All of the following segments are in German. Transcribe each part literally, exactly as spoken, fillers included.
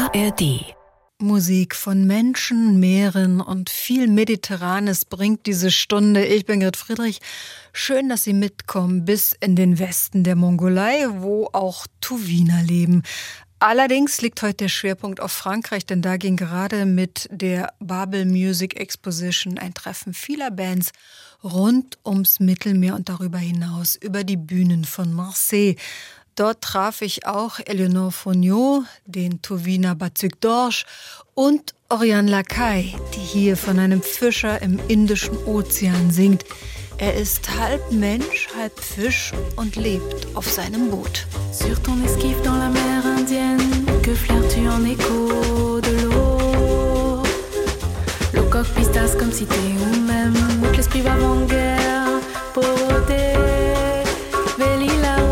A R D. Musik von Menschen, Meeren und viel Mediterranes bringt diese Stunde. Ich bin Grit Friedrich. Schön, dass Sie mitkommen bis in den Westen der Mongolei, wo auch Tuwiner leben. Allerdings liegt heute der Schwerpunkt auf Frankreich, denn da ging gerade mit der Babel Music Exposition ein Treffen vieler Bands rund ums Mittelmeer und darüber hinaus über die Bühnen von Marseille. Dort traf ich auch Eleonore Fognot, den Tuwiner Batsuk Dorsch und Oriane Lacaille, die hier von einem Fischer im Indischen Ozean singt. Er ist halb Mensch, halb Fisch und lebt auf seinem Boot. Sur ton esquive dans la mer Indienne, que flaires-tu en écho de l'eau? Le coq pistasse comme si t'es ou même que l'esprit va en guerre pour ôter Véli là-haut.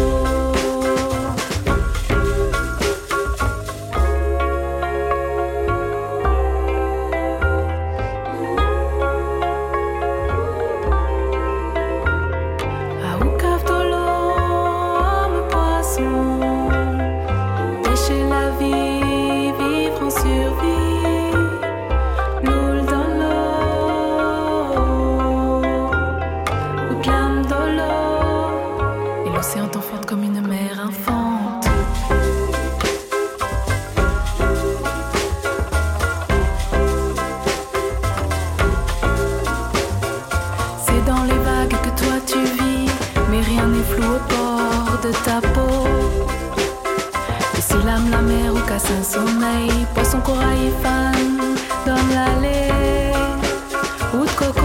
Un sommeil, poisson corail et fan, donne l'allée, ou de coco.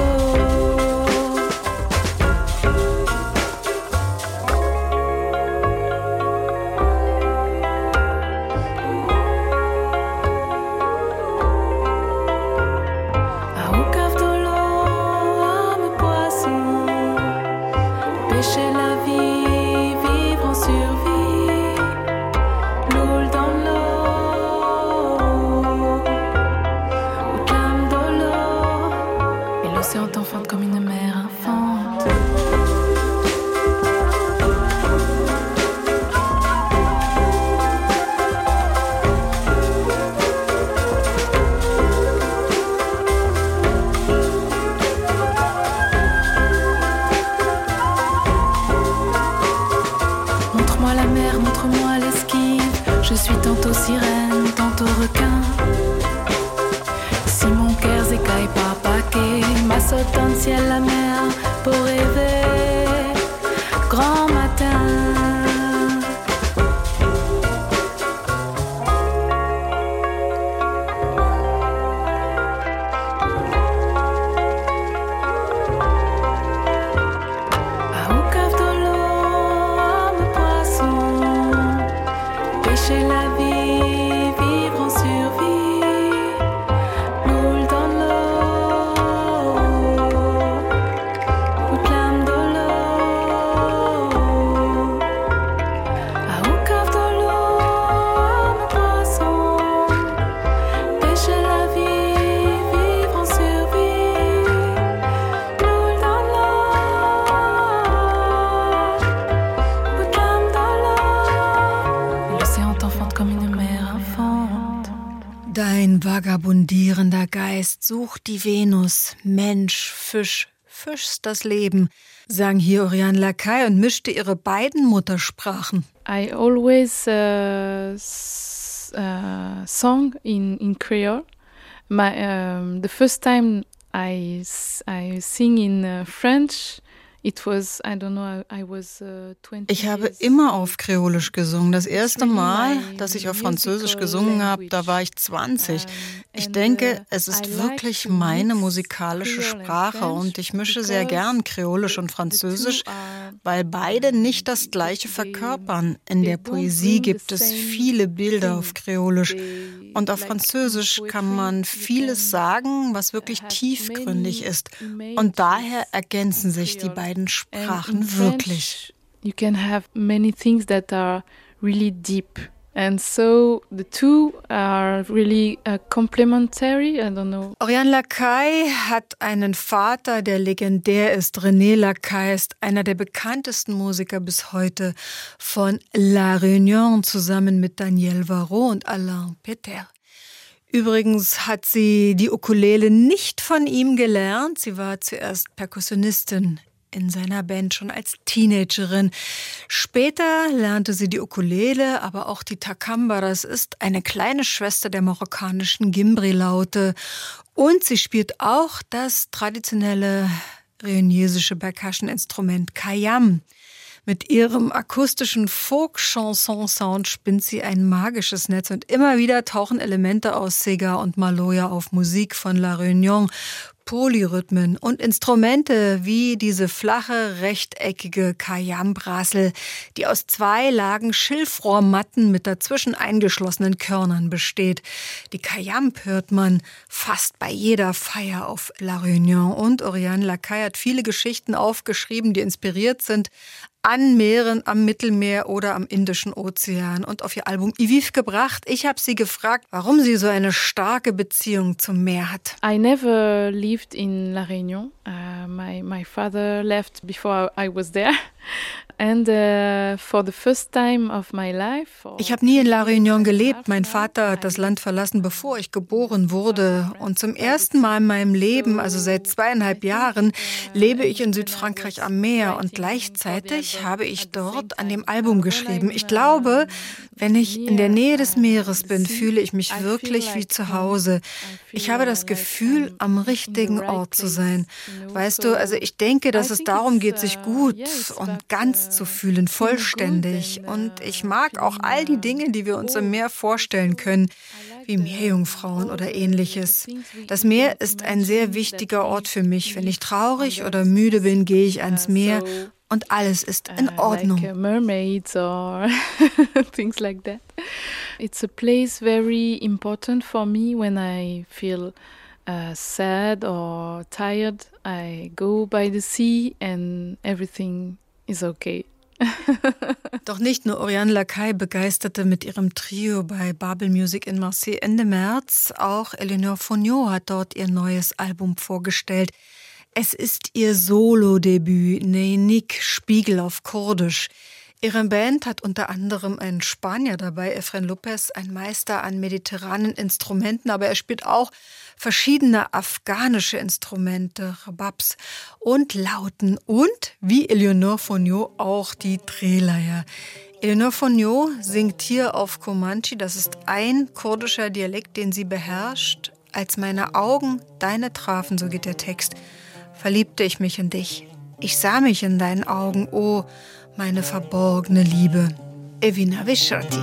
Vagabundierender Geist sucht die Venus, Mensch, Fisch, Fisch's das Leben, sang hier Oriane Lacaille und mischte ihre beiden Muttersprachen. I always uh, s- uh, song in, in Creole. My, um, the first time I, I sing in uh, French, it was, I don't know, I was uh, twenty Ich habe years. immer auf Kreolisch gesungen. Das erste Mal, dass ich auf Französisch gesungen habe, da war ich zwanzig. Ich denke, es ist wirklich meine musikalische Sprache und ich mische sehr gern Kreolisch und Französisch, weil beide nicht das Gleiche verkörpern. In der Poesie gibt es viele Bilder auf Kreolisch und auf Französisch kann man vieles sagen, was wirklich tiefgründig ist. Und daher ergänzen sich die beiden Sprachen wirklich. You can have many things that are really deep And so the two are really uh, complementary. I don't know. Oriane Lacaille hat einen Vater, der legendär ist. René Lacaille ist einer der bekanntesten Musiker bis heute von La Réunion, zusammen mit Daniel Varot und Alain Peter. Übrigens hat sie die Ukulele nicht von ihm gelernt. Sie war zuerst Perkussionistin in seiner Band schon als Teenagerin. Später lernte sie die Ukulele, aber auch die Takamba. Das ist eine kleine Schwester der marokkanischen Gimbri-Laute. Und sie spielt auch das traditionelle reuniesische Percussion-Instrument Kayam. Mit ihrem akustischen Folk-Chanson-Sound spinnt sie ein magisches Netz und immer wieder tauchen Elemente aus Sega und Maloya auf Musik von La Réunion. Polyrhythmen und Instrumente wie diese flache, rechteckige Kayam-Brassel, die aus zwei Lagen Schilfrohrmatten mit dazwischen eingeschlossenen Körnern besteht. Die Kayam hört man fast bei jeder Feier auf La Réunion. Und Oriane Lacaille hat viele Geschichten aufgeschrieben, die inspiriert sind an Meeren, am Mittelmeer oder am Indischen Ozean und auf ihr Album Iviv gebracht. Ich habe sie gefragt, warum sie so eine starke Beziehung zum Meer hat. I never lived in La Réunion. Uh, my, my father left before I was there. And uh, for the first time of my life. Ich habe nie in La Réunion gelebt. Mein Vater hat das Land verlassen, bevor ich geboren wurde. Und zum ersten Mal in meinem Leben, also seit zweieinhalb Jahren, lebe ich in Südfrankreich am Meer. Und gleichzeitig habe ich dort an dem Album geschrieben. Ich glaube, wenn ich in der Nähe des Meeres bin, fühle ich mich wirklich wie zu Hause. Ich habe das Gefühl, am richtigen Ort zu sein. Weißt du, also ich denke, dass es darum geht, sich gut und ganz zu fühlen, vollständig. Und ich mag auch all die Dinge, die wir uns im Meer vorstellen können, wie Meerjungfrauen oder ähnliches. Das Meer ist ein sehr wichtiger Ort für mich. Wenn ich traurig oder müde bin, gehe ich ans Meer und alles ist in Ordnung. Like mermaids or things like that. It's a place very important for me when I feel uh, sad or tired. I go by the sea and everything is okay. Doch nicht nur Oriane Lacaille begeisterte mit ihrem Trio bei Babel Music in Marseille Ende März, auch Eleanor Fognot hat dort ihr neues Album vorgestellt. Es ist ihr Solo-Debüt, Neynik Spiegel auf Kurdisch. Ihre Band hat unter anderem einen Spanier dabei, Efren Lopez, ein Meister an mediterranen Instrumenten, aber er spielt auch verschiedene afghanische Instrumente, Rababs und Lauten und, wie Eleanor Fognot, auch die Drehleier. Eleanor Fognot singt hier auf Comanche, das ist ein kurdischer Dialekt, den sie beherrscht. Als meine Augen deine trafen, so geht der Text, verliebte ich mich in dich. Ich sah mich in deinen Augen, oh, meine verborgene Liebe. Evina Vishrati.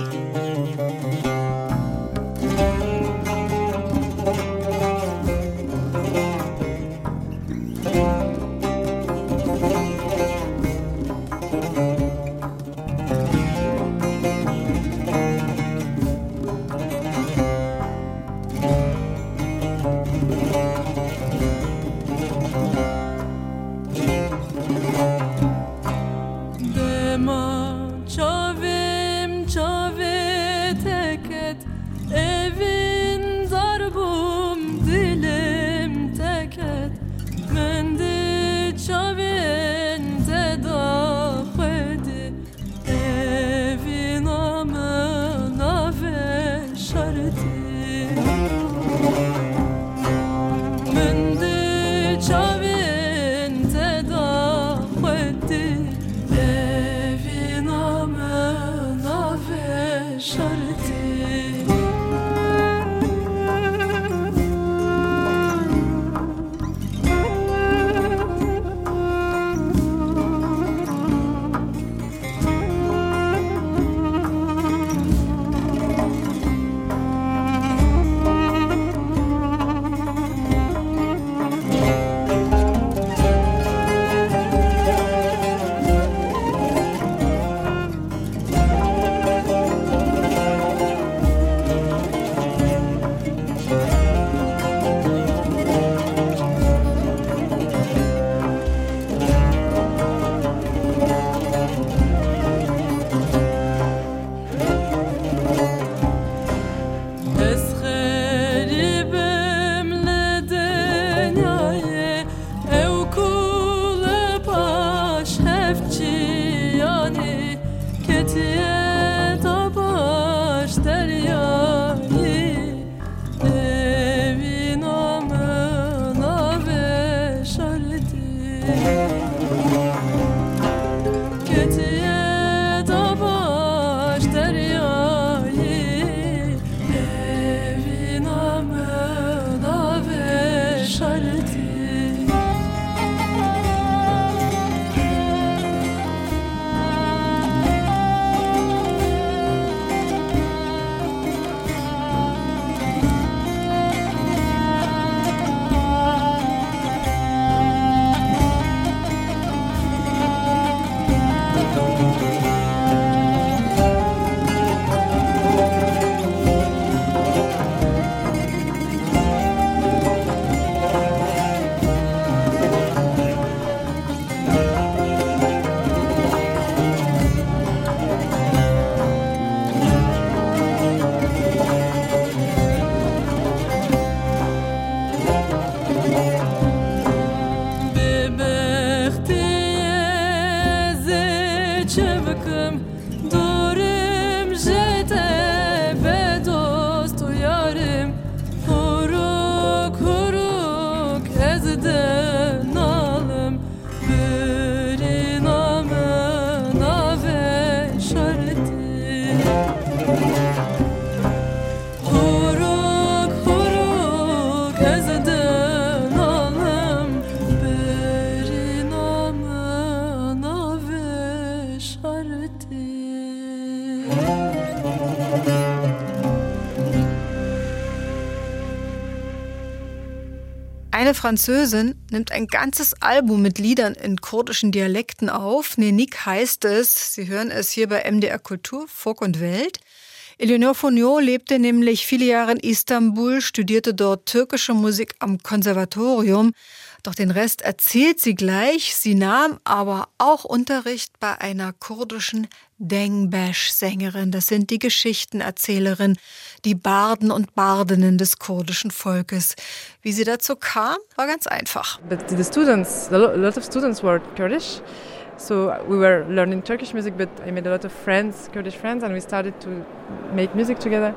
Eine Französin nimmt ein ganzes Album mit Liedern in kurdischen Dialekten auf. Nenik heißt es. Sie hören es hier bei M D R Kultur, Folk und Welt. Eleonore Fournier lebte nämlich viele Jahre in Istanbul, studierte dort türkische Musik am Konservatorium. Doch den Rest erzählt sie gleich. Sie nahm aber auch Unterricht bei einer kurdischen Dengbeş-Sängerin. Das sind die Geschichtenerzählerinnen, die Barden und Bardinnen des kurdischen Volkes. Wie sie dazu kam, war ganz einfach. But the students, a lot of students were Kurdish. So we were learning Turkish music, but I made a lot of friends, Kurdish friends, and we started to make music together.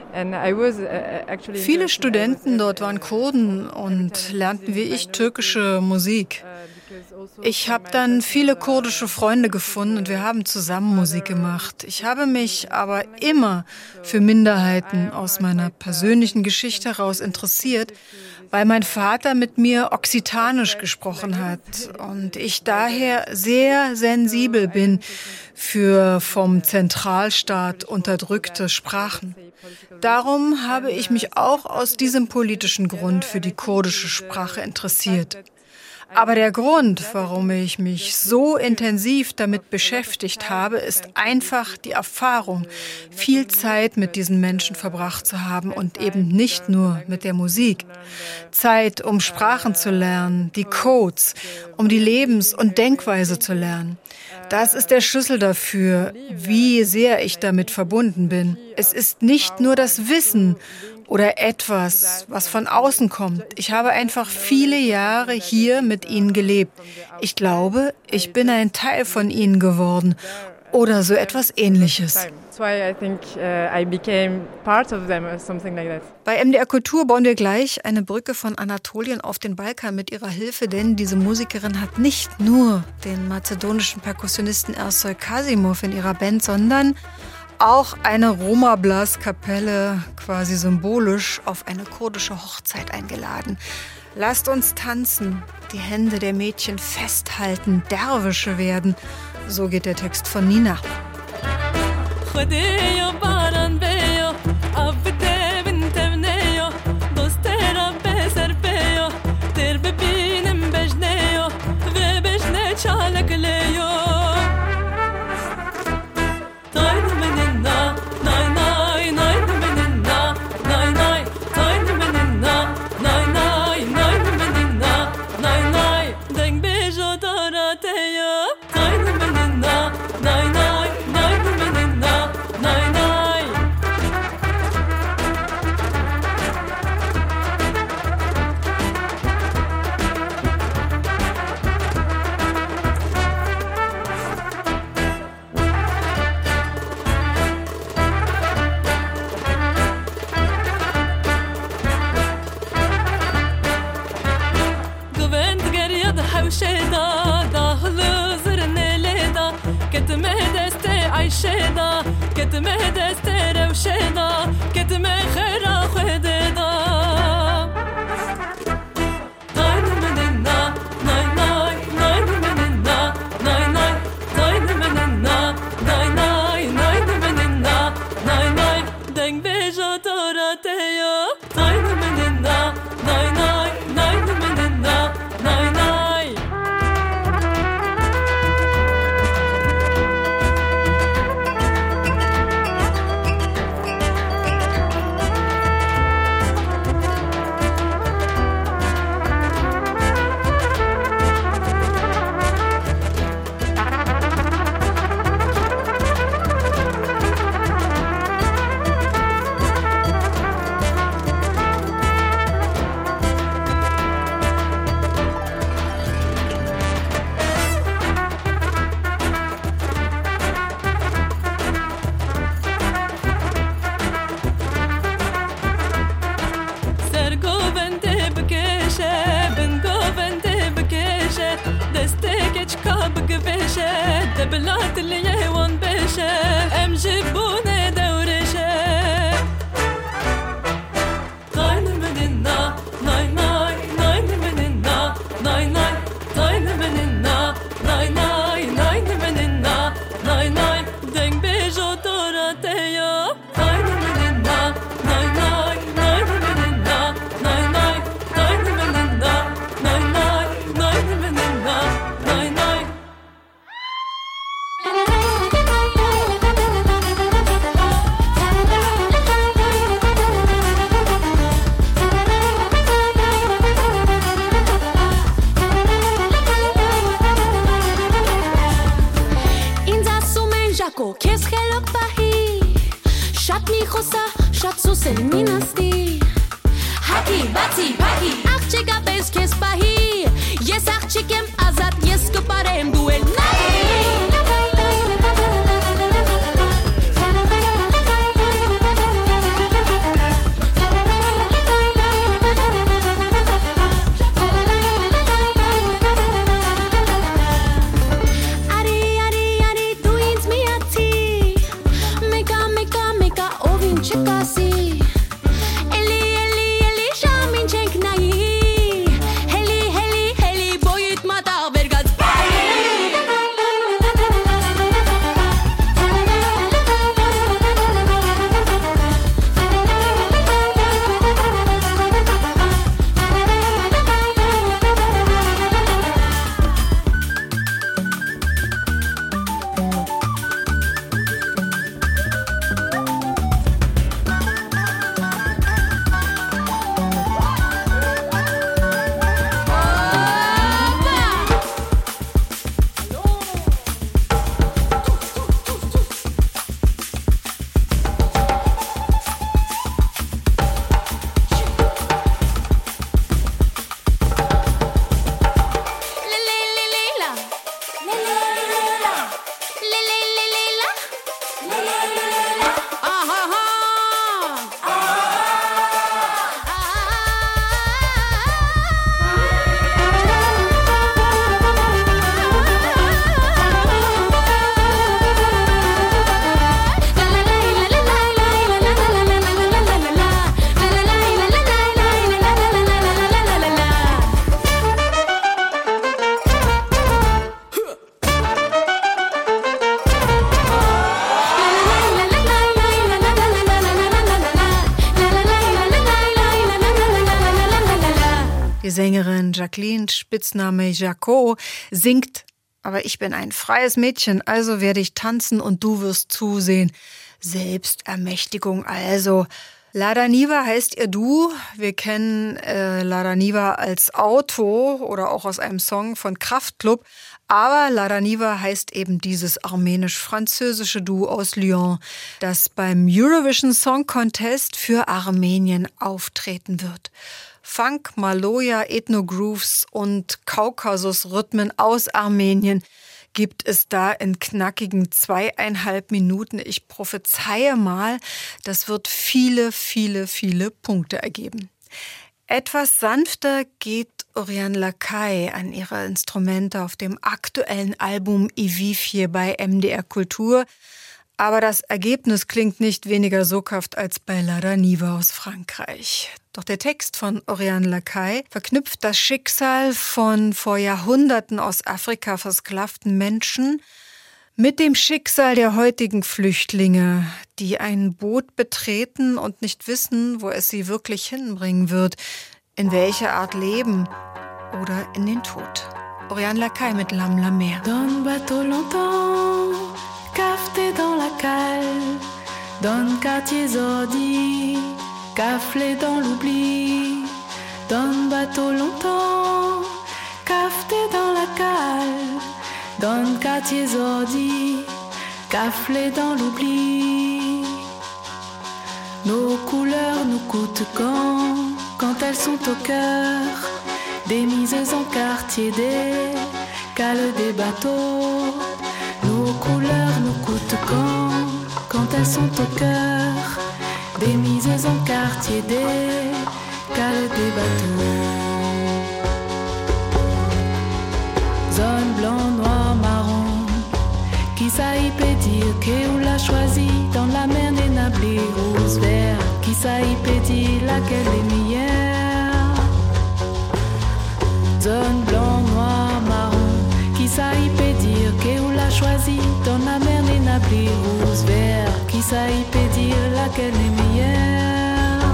Viele Studenten dort waren Kurden und lernten wie ich türkische Musik. Ich habe dann viele kurdische Freunde gefunden und wir haben zusammen Musik gemacht. Ich habe mich aber immer für Minderheiten aus meiner persönlichen Geschichte heraus interessiert, weil mein Vater mit mir Okzitanisch gesprochen hat und ich daher sehr sensibel bin für vom Zentralstaat unterdrückte Sprachen. Darum habe ich mich auch aus diesem politischen Grund für die kurdische Sprache interessiert. Aber der Grund, warum ich mich so intensiv damit beschäftigt habe, ist einfach die Erfahrung, viel Zeit mit diesen Menschen verbracht zu haben und eben nicht nur mit der Musik. Zeit, um Sprachen zu lernen, die Codes, um die Lebens- und Denkweise zu lernen. Das ist der Schlüssel dafür, wie sehr ich damit verbunden bin. Es ist nicht nur das Wissen oder etwas, was von außen kommt. Ich habe einfach viele Jahre hier mit ihnen gelebt. Ich glaube, ich bin ein Teil von ihnen geworden oder so etwas Ähnliches. Bei M D R Kultur bauen wir gleich eine Brücke von Anatolien auf den Balkan mit ihrer Hilfe, denn diese Musikerin hat nicht nur den mazedonischen Perkussionisten Ersoy Kasimov in ihrer Band, sondern auch eine Roma-Blaskapelle, quasi symbolisch, auf eine kurdische Hochzeit eingeladen. Lasst uns tanzen, die Hände der Mädchen festhalten, Derwische werden. So geht der Text von Nina. دستك چکا بگوشه دبلات لیه وان بشه ام kelok pahi Shat mi khosa shat so selminasti Haki bati paki Archega bes kes pahi Yes archikem azat yes ke parem duel Die Sängerin Jacqueline, Spitzname Jaco, singt: Aber ich bin ein freies Mädchen, also werde ich tanzen und du wirst zusehen. Selbstermächtigung also. Lada Niva heißt ihr Du. Wir kennen äh, Lada Niva als Auto oder auch aus einem Song von Kraftklub. Aber Lada Niva heißt eben dieses armenisch-französische Duo aus Lyon, das beim Eurovision Song Contest für Armenien auftreten wird. Funk, Maloya, Ethno-Grooves und Kaukasus-Rhythmen aus Armenien gibt es da in knackigen zweieinhalb Minuten. Ich prophezeie mal, das wird viele, viele, viele Punkte ergeben. Etwas sanfter geht Oriane Lacaille an ihre Instrumente auf dem aktuellen Album Ivifie bei M D R Kultur. Aber das Ergebnis klingt nicht weniger soghaft als bei Lada Niva aus Frankreich. Doch der Text von Oriane Lacaille verknüpft das Schicksal von vor Jahrhunderten aus Afrika versklavten Menschen mit dem Schicksal der heutigen Flüchtlinge, die ein Boot betreten und nicht wissen, wo es sie wirklich hinbringen wird, in welcher Art Leben oder in den Tod. Oriane Lacaille mit L'Âme la Mer. Dans le bateau longtemps, cafeté dans la cale, dans le quartier zordi, caflé dans l'oubli. Dans le bateau longtemps, cafeté dans la cale, dans le quartier zordi, caflé dans l'oubli. Nos couleurs nous coûtent quand, quand elles sont au cœur des mises en quartier, des cales des bateaux. Nos couleurs nous coûtent quand, quand elles sont au cœur des mises en quartier, des cales des bateaux. Zone blanc, noir, marron, qui ça y peut dire qu'on l'a choisi dans la mer des nablés rose vert, qui ça y peut dire laquelle est meilleure. Zone blanc, noir, marron, qui ça y peut dire qu'on l'a choisi dans la mer des nablés rose vert, qui ça y peut dire laquelle est meilleure.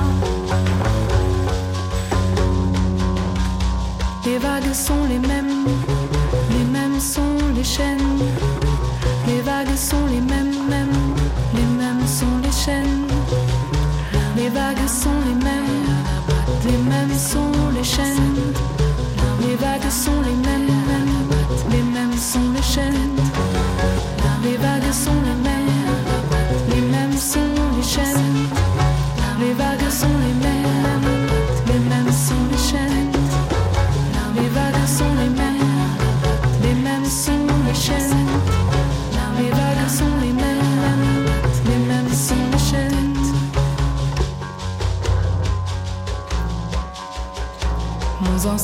Les vagues sont les mêmes, les mêmes sont les chaînes. Les vagues sont les mêmes, mêmes, les mêmes sont les chaînes. Les vagues sont les mêmes, les mêmes sont les chaînes. Les vagues sont les mêmes, mêmes, les mêmes sont les chaînes. Les vagues sont les mêmes.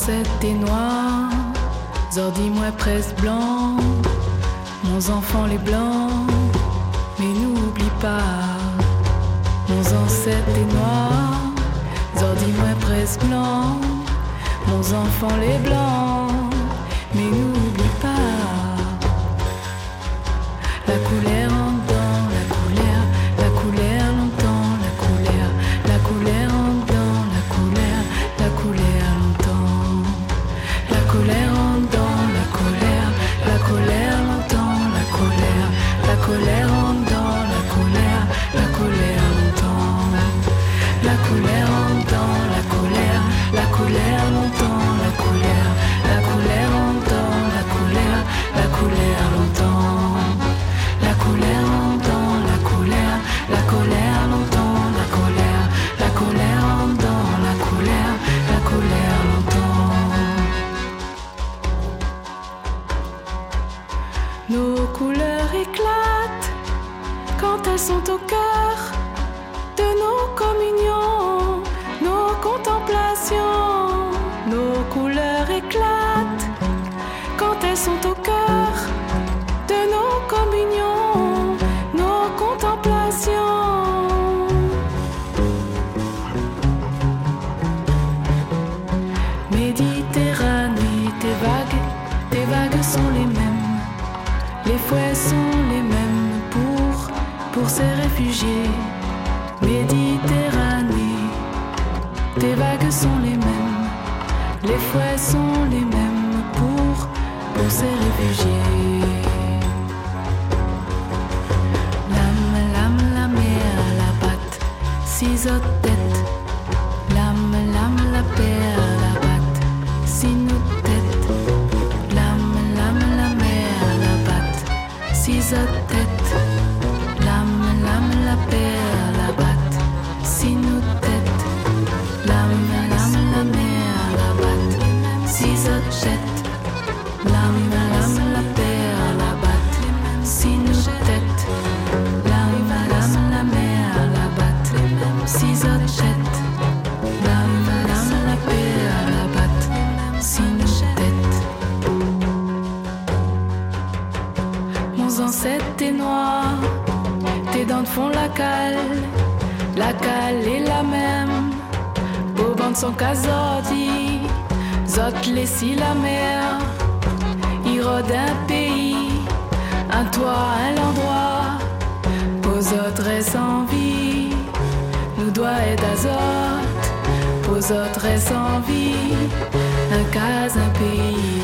ancêtres et noirs, ordi-moi presse blanc, mon enfant les blancs, mais n'oublie pas, mon ancêtres et noirs, ordi-moi presse blanc, mon enfant les blancs, mais n'oublie pas, la couleur en dedans, la couleur, la couleur longtemps, la couleur, la couleur en dedans, la couleur, la couleur longtemps, la colère en dedans, la colère, la colère longtemps, la colère, la colère en dedans, la colère, la colère longtemps, la colère en dedans, la colère, la colère longtemps, la colère, la colère en dedans, la colère, la colère longtemps, la colère en dedans, la colère, la colère longtemps, la colère, la colère en dedans, la colère, la colère longtemps. Nos couleurs éclatent quand elles sont au cœur de nos communions, nos contemplations. Nos couleurs éclatent quand elles sont au cœur de nos communions, nos contemplations. Méditerranée, tes vagues, tes vagues sont les mêmes. Les fouets sont les mêmes pour, pour ces réfugiés. Méditerranée, tes vagues sont les mêmes. Les fouets sont les mêmes pour, pour ces réfugiés. Lame, lame, la mer, la batte, six autres têtes. Lame, lame, la paire, la batte, six nous têtes. Lame, lame, la mer, la batte, six autres têtes. Lame, lame, la paire, la batte, six nous têtes. Lame, lame, la mer, la batte, six autres têtes. Lame, lame, la paire, la batte, six nous têtes. Lame, lame, la mer, la batte, six autres têtes. Lame, lame, la paire, la batte, six nous têtes. Mon ancêtre est noir, tes dents font la cale, la cale est la même. Beau bande son casodi, zot laissi la mer. Il rôde un pays, un toit, un endroit. Aux autres reste en vie, nous doit être azote. Aux autres reste en vie, un cas, un pays.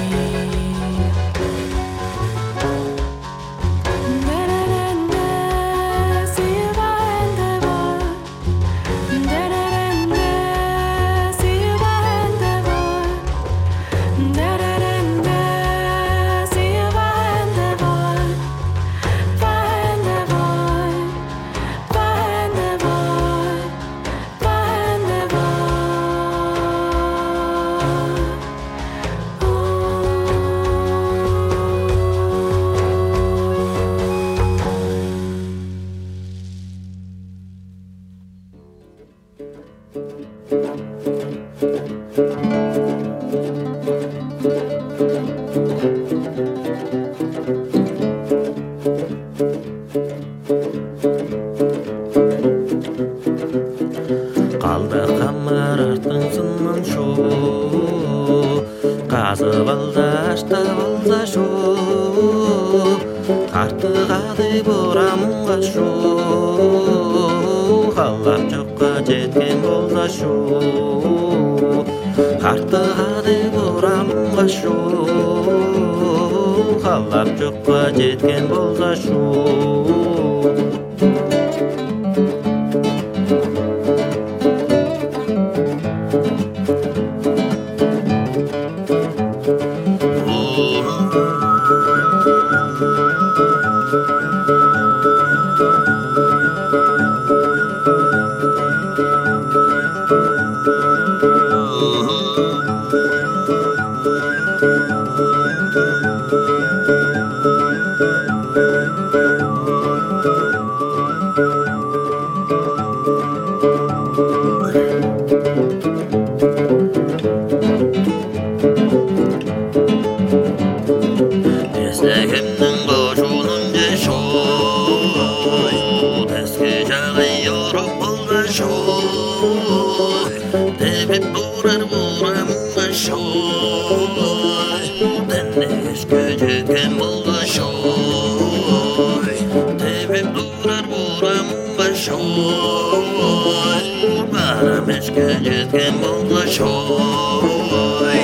жеткен болса шу Oh 문가쇼이 바람에 스케줄게 문가쇼이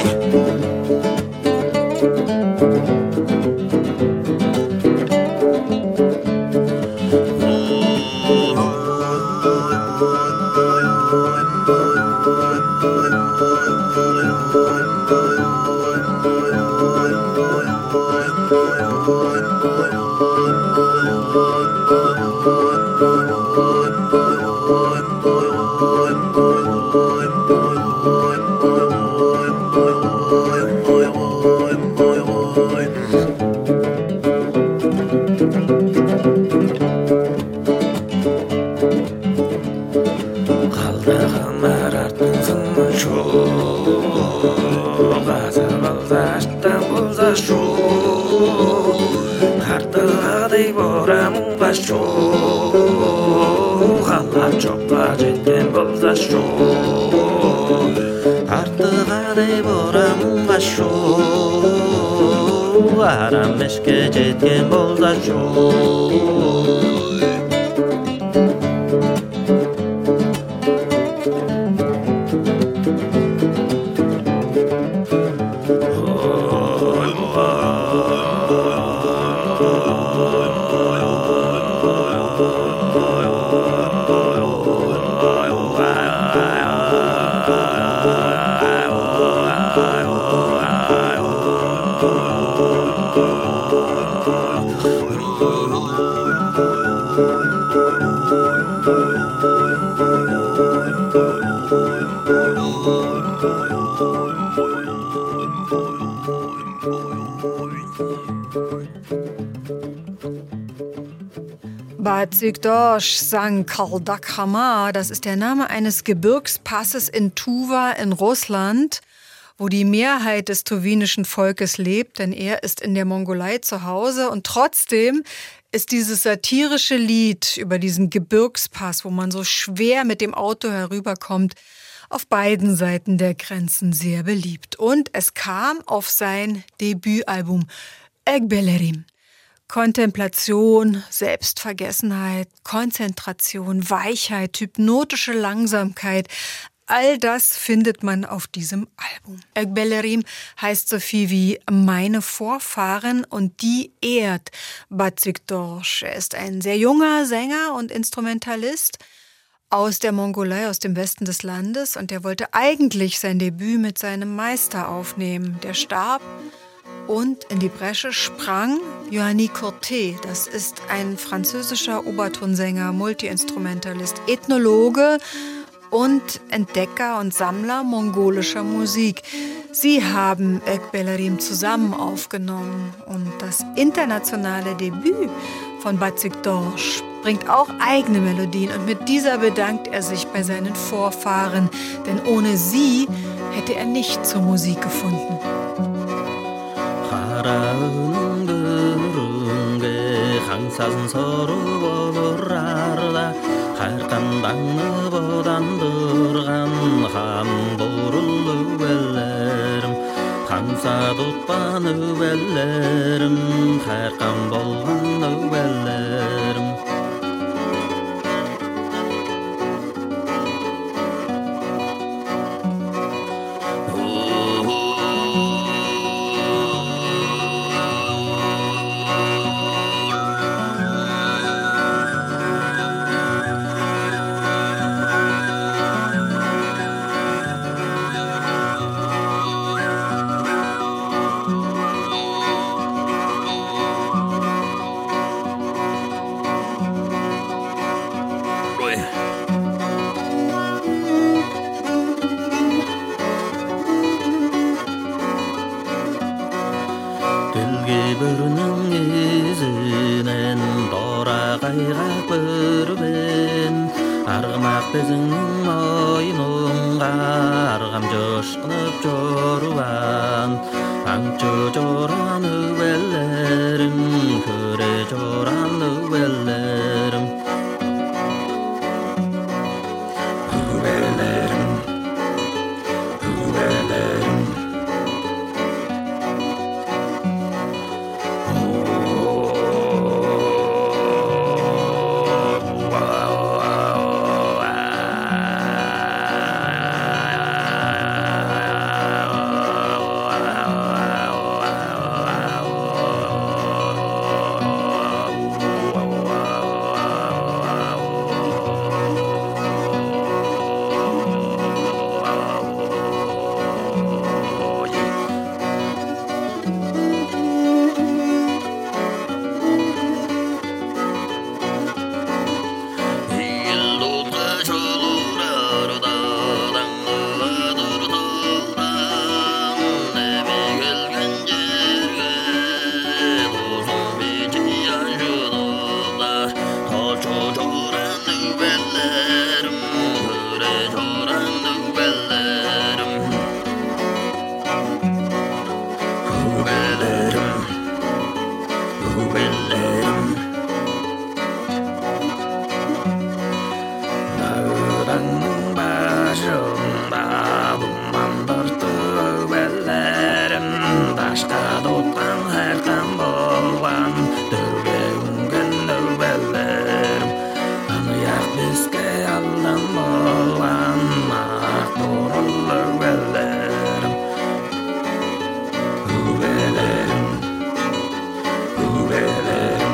아람에스게 жеткен болса жол Bazikdosh sang Karldak Hamar, das ist der Name eines Gebirgspasses in Tuva in Russland, wo die Mehrheit des tuwinischen Volkes lebt, denn er ist in der Mongolei zu Hause. Und trotzdem ist dieses satirische Lied über diesen Gebirgspass, wo man so schwer mit dem Auto herüberkommt, auf beiden Seiten der Grenzen sehr beliebt. Und es kam auf sein Debütalbum Egbelerim. Kontemplation, Selbstvergessenheit, Konzentration, Weichheit, hypnotische Langsamkeit, all das findet man auf diesem Album. Egbelerim heißt so viel wie meine Vorfahren und die ehrt Bazikdosh. Er ist ein sehr junger Sänger und Instrumentalist aus der Mongolei, aus dem Westen des Landes, und er wollte eigentlich sein Debüt mit seinem Meister aufnehmen. Der starb und in die Bresche sprang Ioannis Corté. Das ist ein französischer Obertonsänger, Multiinstrumentalist, Ethnologe und Entdecker und Sammler mongolischer Musik. Sie haben Egbelerim zusammen aufgenommen und das internationale Debüt von Bazikdosh bringt auch eigene Melodien und mit dieser bedankt er sich bei seinen Vorfahren, denn ohne sie hätte er nicht zur Musik gefunden. 항상 서로 보러 알다 할간 당느보단 들어간 함부를 누벨레름 감사도빠 누벨레름 할간 볼간 누벨레름 Wow. nübellerim Hüre çoran nübellerim Nübellerim Nübellerim Dağdanın başında Dumandır tübellerim Taşta tutkan her kan bolgan Dürgengün nübellerim Anıyak bizge aldan bolgan Ak doğrul nübellerim Nübellerim Nübellerim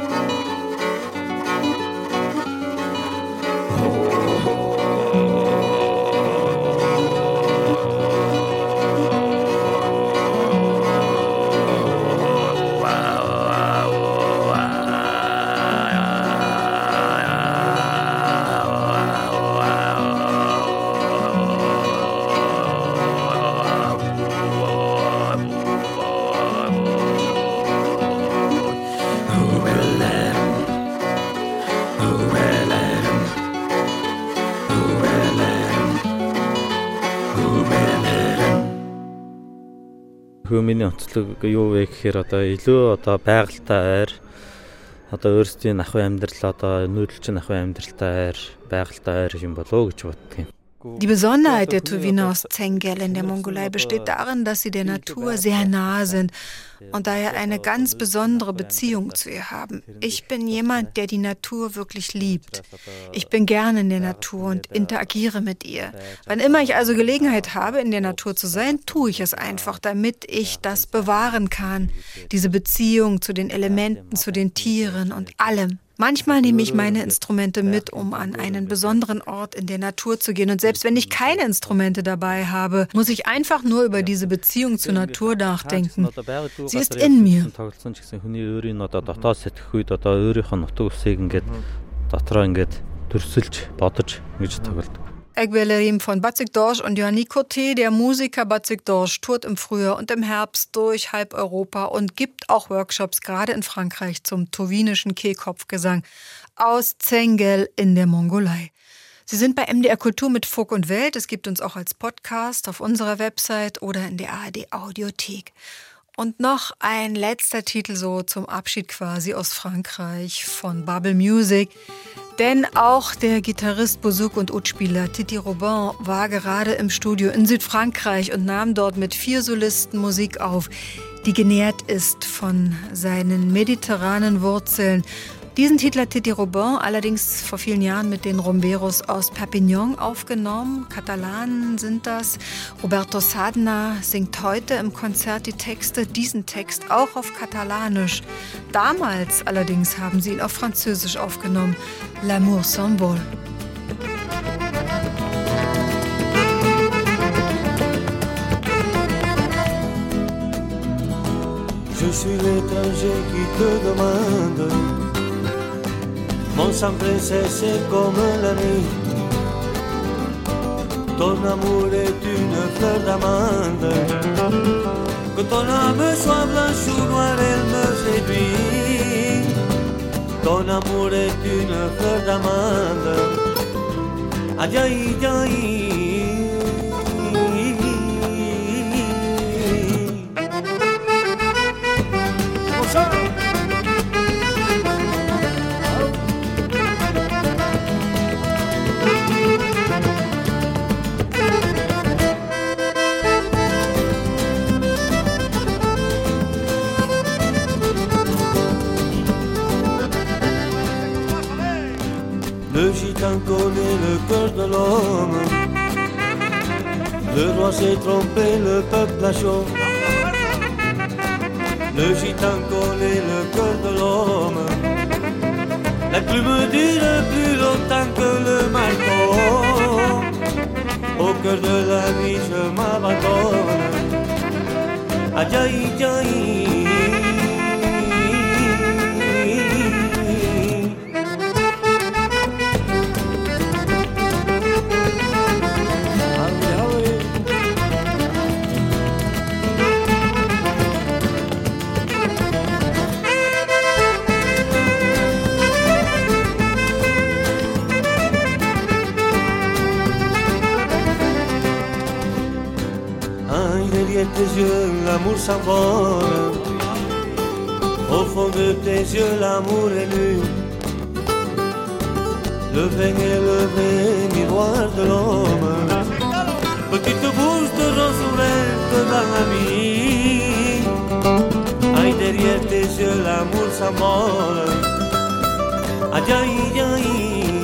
Хүмүүний онцлог юу вэ гэхээр одоо илүү одоо байгальтай ойр одоо өөрсдийн ахуй амьдрал одоо нүүдэлчин ахуй амьдралтай ойр байгальтай ойр юм болоо гэж боддог юм. Die Besonderheit der Tuwiner aus Zengel in der Mongolei besteht darin, dass sie der Natur sehr nahe sind und daher eine ganz besondere Beziehung zu ihr haben. Ich bin jemand, der die Natur wirklich liebt. Ich bin gerne in der Natur und interagiere mit ihr. Wann immer ich also Gelegenheit habe, in der Natur zu sein, tue ich es einfach, damit ich das bewahren kann. Diese Beziehung zu den Elementen, zu den Tieren und allem. Manchmal nehme ich meine Instrumente mit, um an einen besonderen Ort in der Natur zu gehen. Und selbst wenn ich keine Instrumente dabei habe, muss ich einfach nur über diese Beziehung zur Natur nachdenken. Sie ist in mir. Egwelerim von Batzik Dorsch und Johanny Coté, der Musiker Batzik Dorsch, tourt im Frühjahr und im Herbst durch halb Europa und gibt auch Workshops, gerade in Frankreich, zum tuwinischen Kehlkopfgesang aus Zengel in der Mongolei. Sie sind bei M D R Kultur mit Folk und Welt. Es gibt uns auch als Podcast auf unserer Website oder in der A R D Audiothek. Und noch ein letzter Titel so zum Abschied quasi aus Frankreich von Bubble Music. Denn auch der Gitarrist, Bouzouki und Oud-Spieler Titi Robin war gerade im Studio in Südfrankreich und nahm dort mit vier Solisten Musik auf, die genährt ist von seinen mediterranen Wurzeln. Diesen Titel hat Titi Robin allerdings vor vielen Jahren mit den Rumberos aus Perpignan aufgenommen. Katalanen sind das. Roberto Sadna singt heute im Konzert die Texte, diesen Text auch auf Katalanisch. Damals allerdings haben sie ihn auf Französisch aufgenommen. L'amour s'envole. Je suis l'étranger qui te demande Mon sang pressé c'est comme la nuit Ton amour est une fleur d'amande Que ton âme soit blanche ou noire elle me séduit Ton amour est une fleur d'amande Aïe aïe aïe Le gitan connaît le cœur de l'homme Le roi s'est trompé, le peuple a chaud Le gitan connaît le cœur de l'homme La plume dure plus longtemps que le marteau Au cœur de la nuit je m'abandonne Aïe aïe aïe derrière tes yeux, l'amour s'envole. Au fond de tes yeux, l'amour est nu. Le vain est le vrai miroir de l'homme. Petite bouche de rose ouverte dans la nuit. Aïe, derrière tes yeux, l'amour s'envole. Aïe, aïe, aïe.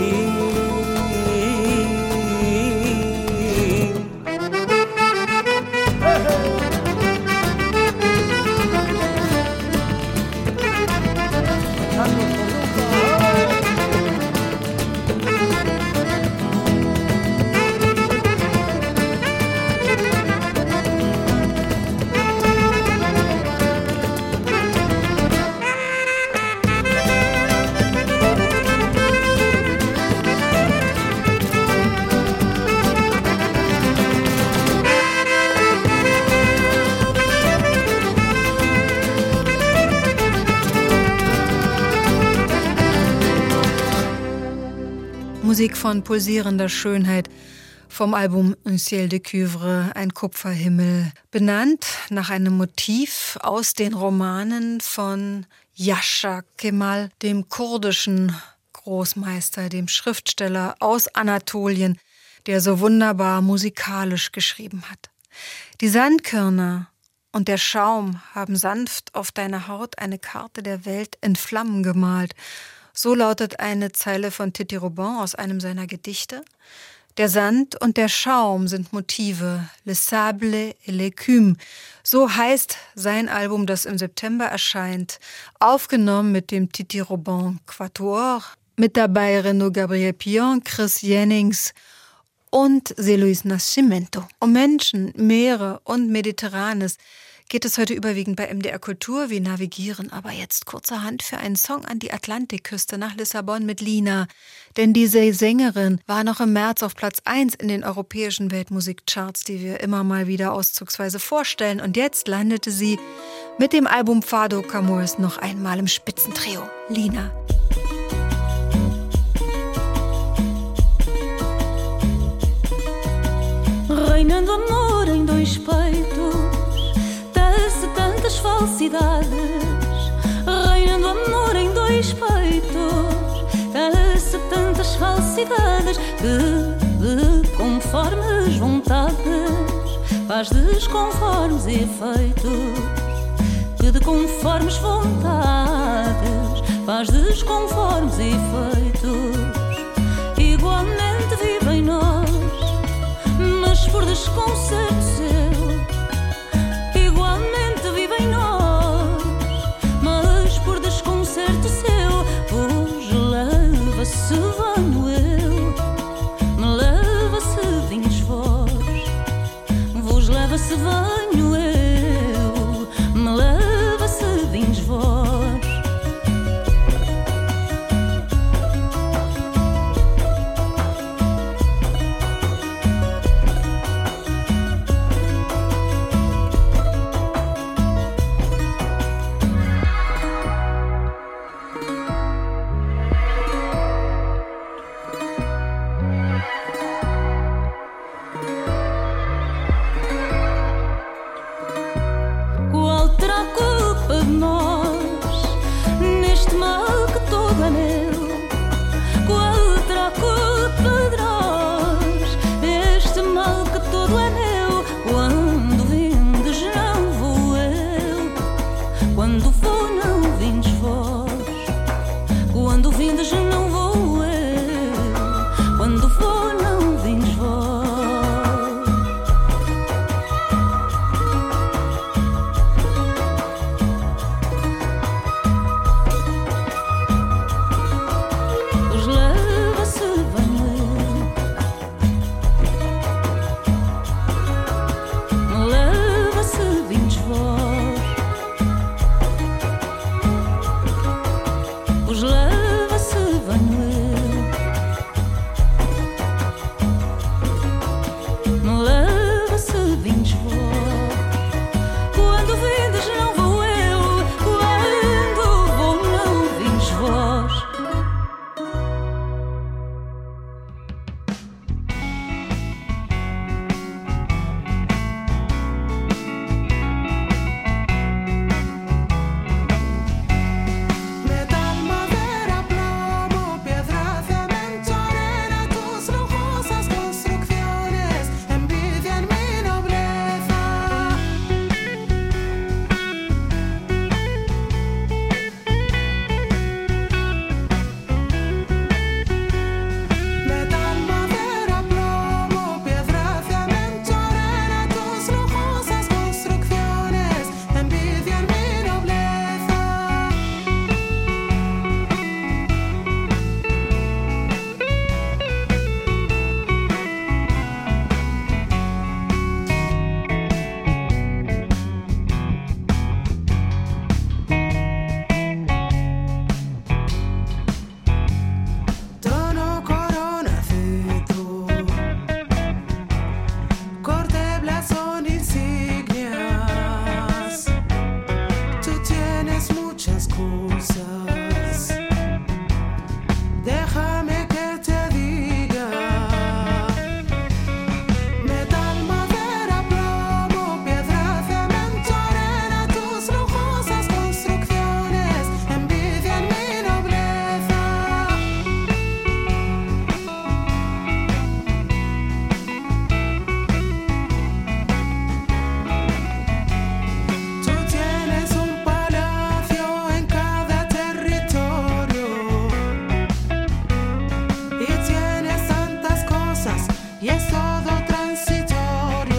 Musik von pulsierender Schönheit vom Album Un ciel de cuivre, ein Kupferhimmel, benannt nach einem Motiv aus den Romanen von Yasha Kemal, dem kurdischen Großmeister, dem Schriftsteller aus Anatolien, der so wunderbar musikalisch geschrieben hat. Die Sandkörner und der Schaum haben sanft auf deiner Haut eine Karte der Welt in Flammen gemalt. So lautet eine Zeile von Titi Robin aus einem seiner Gedichte. Der Sand und der Schaum sind Motive, le sable et l'écume. So heißt sein Album, das im September erscheint, aufgenommen mit dem Titi Robin Quatuor, mit dabei Renaud Gabriel Pion, Chris Jennings und Zé Luis Nascimento. Um Menschen, Meere und Mediterranes geht es heute überwiegend bei M D R Kultur. Wir navigieren aber jetzt kurzerhand für einen Song an die Atlantikküste nach Lissabon mit Lina. Denn diese Sängerin war noch im März auf Platz eins in den europäischen Weltmusikcharts, die wir immer mal wieder auszugsweise vorstellen. Und jetzt landete sie mit dem Album Fado Camões noch einmal im Spitzentrio. Lina. Reinando amor em dois peitos, tantas falsidades, reinando amor em dois peitos, tece tantas falsidades que de conformes vontades faz desconformes efeitos, que de conformes vontades faz desconformes efeitos. Igualmente vive em nós, mas por desconcerto seu. Igualmente vive em nós, mas por desconcerto seu. Vos leva-se venho eu, me leva-se vinhos vós. Vos leva-se venho eu, me leva-se vinhos vós. y es todo transitorio.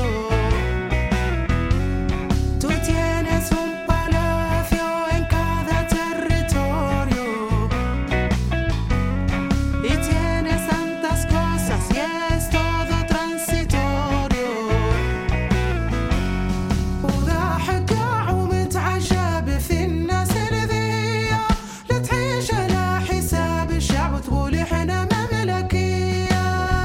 Tú tienes un palacio en cada territorio y tienes tantas cosas y es todo transitorio. وضاحك ومتعجب في الناس الذية لا تعيش على حساب الشعب وتقولي احنا مملكية.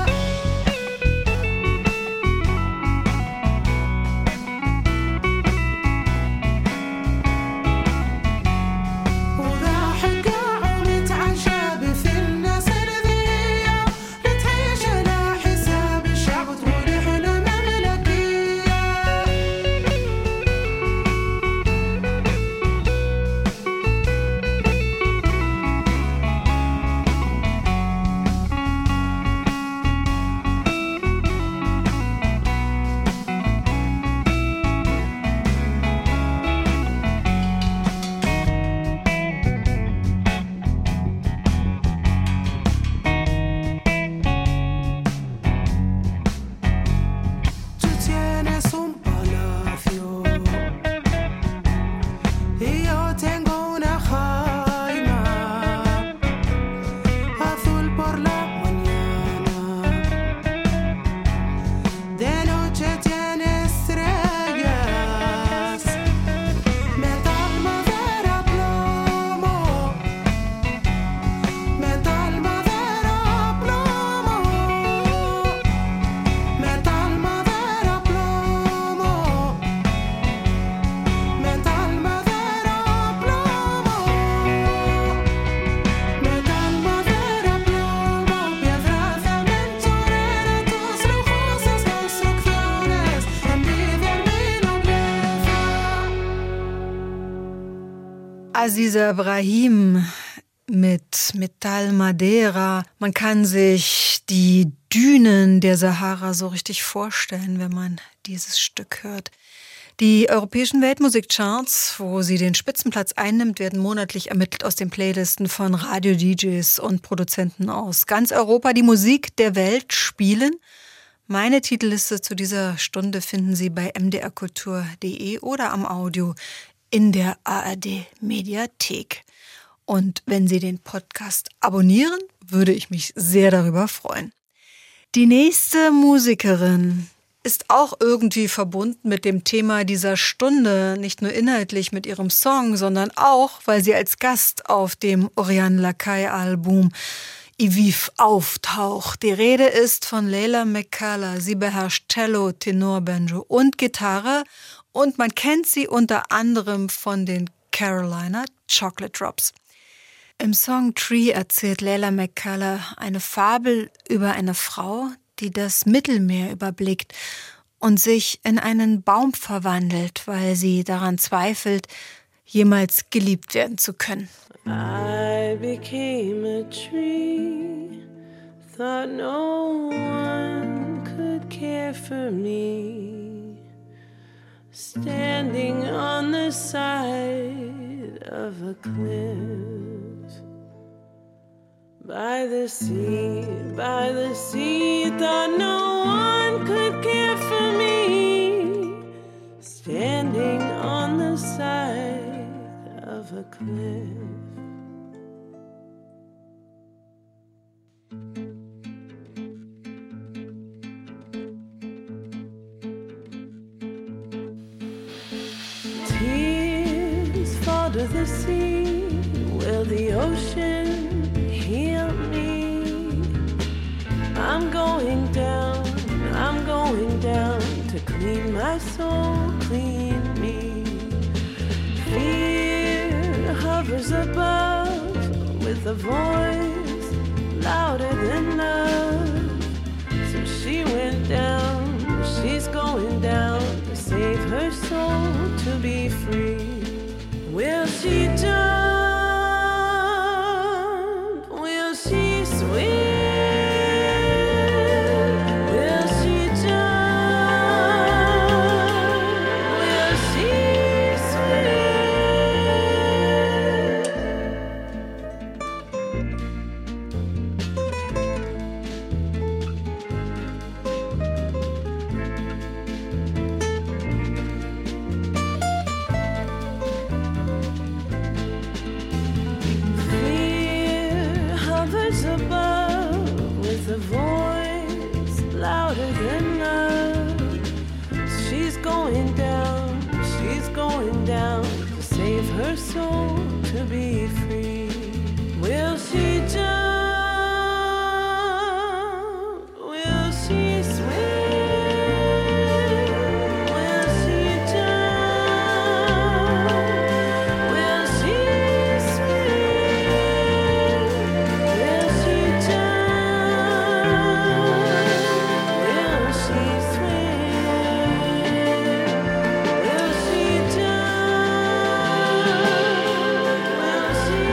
وضاحك ومتعجب في الناس الذية لا تعيش على حساب الشعب وتقولي احنا مملكية. Tú tienes un palacio y yo tengo una jaima azul por la mañana, de noche tiene estrellas, metal, madera, plomo, metal, madera, plomo, metal, madera, plomo, metal, madera, plomo, metal, madera, plomo, piedra cementorera, tus lujosas construcciones envidian mi nobleza. Aziza Brahim mit Metal Madeira. Man kann sich die Dünen der Sahara so richtig vorstellen, wenn man dieses Stück hört. Die europäischen Weltmusikcharts, wo sie den Spitzenplatz einnimmt, werden monatlich ermittelt aus den Playlisten von Radio-D Js und Produzenten aus ganz Europa, die Musik der Welt spielen. Meine Titelliste zu dieser Stunde finden Sie bei m d r kultur punkt d e oder am Audio in der A R D-Mediathek. Und wenn Sie den Podcast abonnieren, würde ich mich sehr darüber freuen. Die nächste Musikerin ist auch irgendwie verbunden mit dem Thema dieser Stunde, nicht nur inhaltlich mit ihrem Song, sondern auch, weil sie als Gast auf dem Oriane Lacaille-Album Iviv auftaucht. Die Rede ist von Leila McCalla. Sie beherrscht Cello, Tenor, Banjo und Gitarre und man kennt sie unter anderem von den Carolina Chocolate Drops. Im Song Tree erzählt Leila McCalla eine Fabel über eine Frau, die das Mittelmeer überblickt und sich in einen Baum verwandelt, weil sie daran zweifelt, jemals geliebt werden zu können. I became a tree, thought no one could care for me, standing on the side of a cliff, by the sea, by the sea, thought no one could care for me, standing on the side of a cliff. Tears fall to the sea, will the ocean heal me? I'm going down, I'm going down to clean my soul, clean me. Fear hovers above with a voice louder than love. So she went down, she's going down to save her soul, to be free. Will she jump? Will she swim? Will she jump? Will she swim? her soul to be free. Will she jump? Will she swim? Will she jump? Will she swim? Will she jump? Will she swim? Will she jump? Will she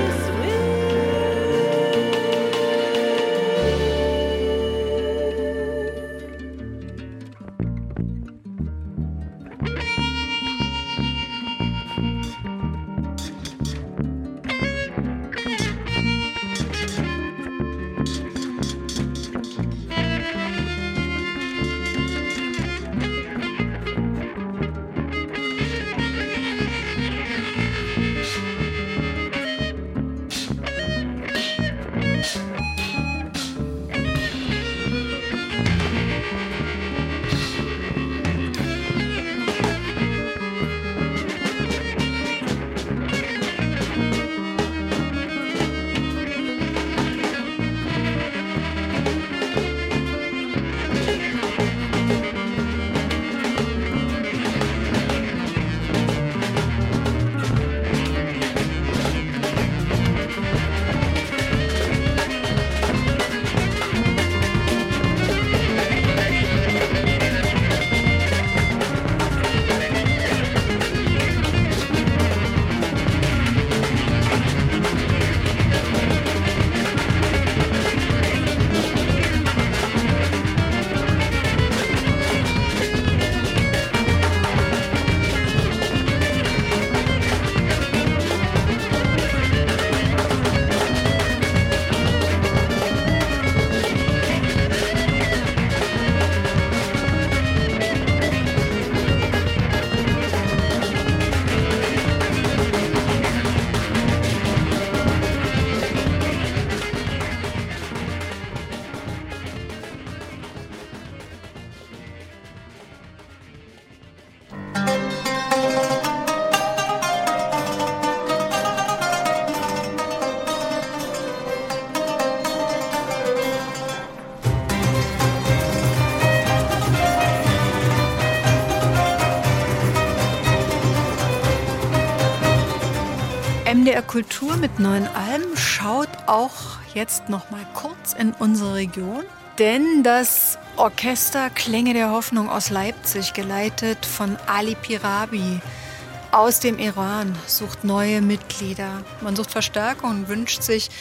M D R Kultur mit neuen Alben schaut auch jetzt noch mal kurz in unsere Region, denn das Orchester Klänge der Hoffnung aus Leipzig, geleitet von Ali Pirabi aus dem Iran, sucht neue Mitglieder. Man sucht Verstärkung und wünscht sich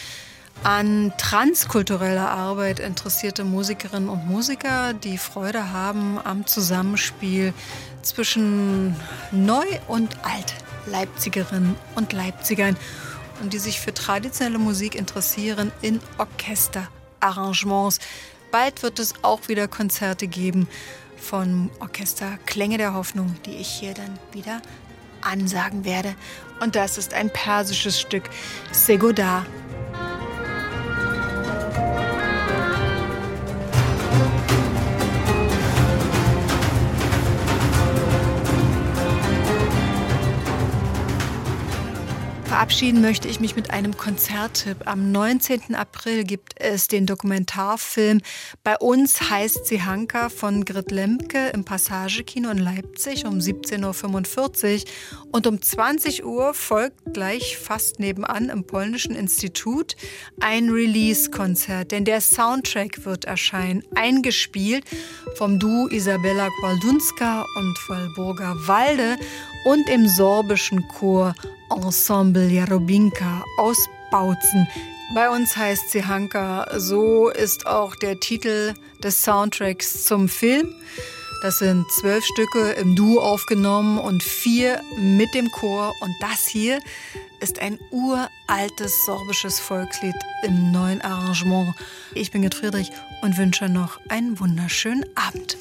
an transkultureller Arbeit interessierte Musikerinnen und Musiker, die Freude haben am Zusammenspiel zwischen Neu- und Alt-Leipzigerinnen und Leipzigern und die sich für traditionelle Musik interessieren in Orchesterarrangements. Bald wird es auch wieder Konzerte geben von Orchester Klänge der Hoffnung, die ich hier dann wieder ansagen werde. Und das ist ein persisches Stück, Segoda. Verabschieden möchte ich mich mit einem Konzerttipp. Am neunzehnten April gibt es den Dokumentarfilm Bei uns heißt sie Hanka von Grit Lemke im Passagekino in Leipzig um siebzehn Uhr fünfundvierzig. Und um zwanzig Uhr folgt gleich fast nebenan im Polnischen Institut ein Release-Konzert. Denn der Soundtrack wird erscheinen, eingespielt vom Duo Isabella Kwaldunska und Walburga Walde und im sorbischen Chor Ensemble Jarobinka aus Bautzen. Bei uns heißt sie Hanka, so ist auch der Titel des Soundtracks zum Film. Das sind zwölf Stücke im Duo aufgenommen und vier mit dem Chor. Und das hier ist ein uraltes sorbisches Volkslied im neuen Arrangement. Ich bin Gerd Friedrich und wünsche noch einen wunderschönen Abend.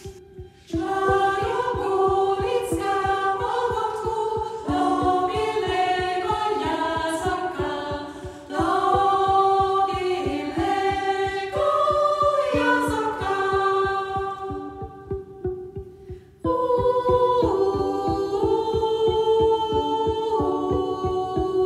Ooh.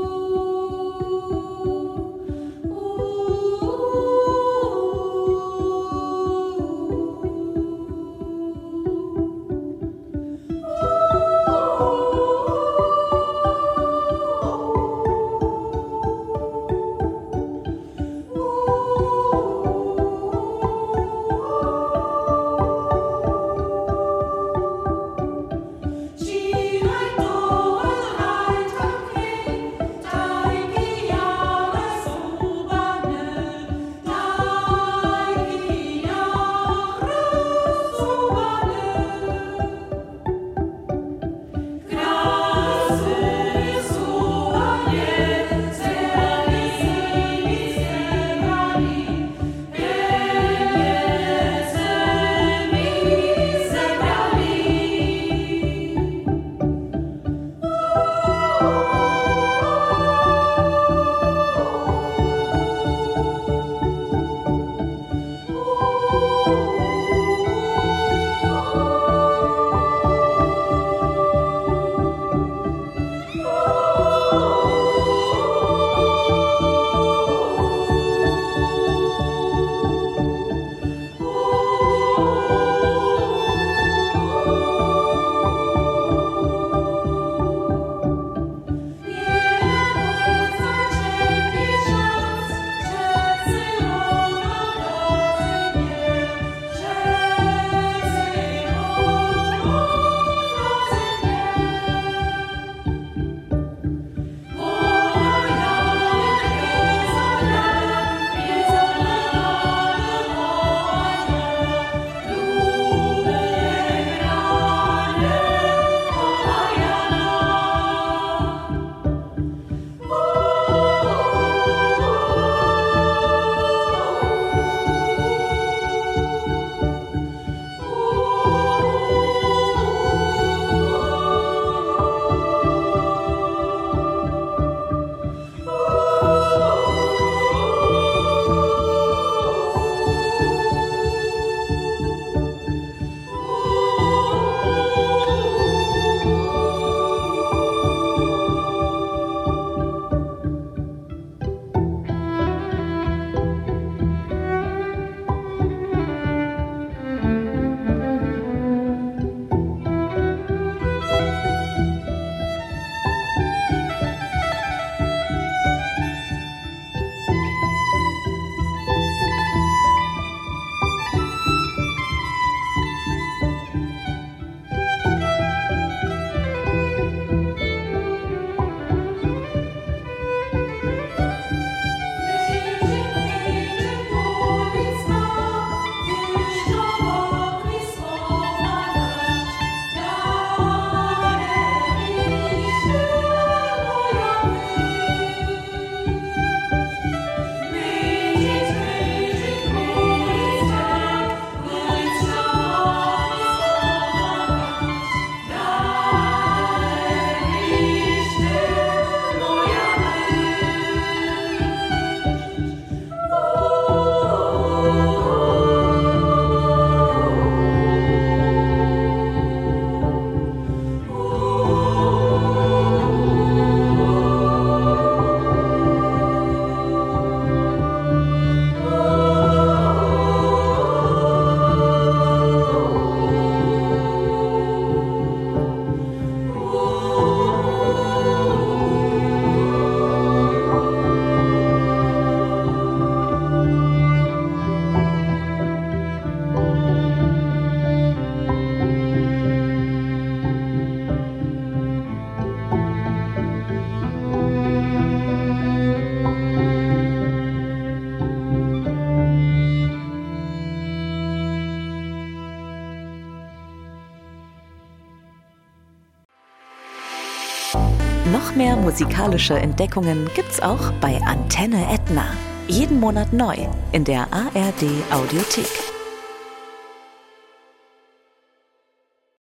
Noch mehr musikalische Entdeckungen gibt's auch bei Antenne Edna. Jeden Monat neu in der A R D Audiothek.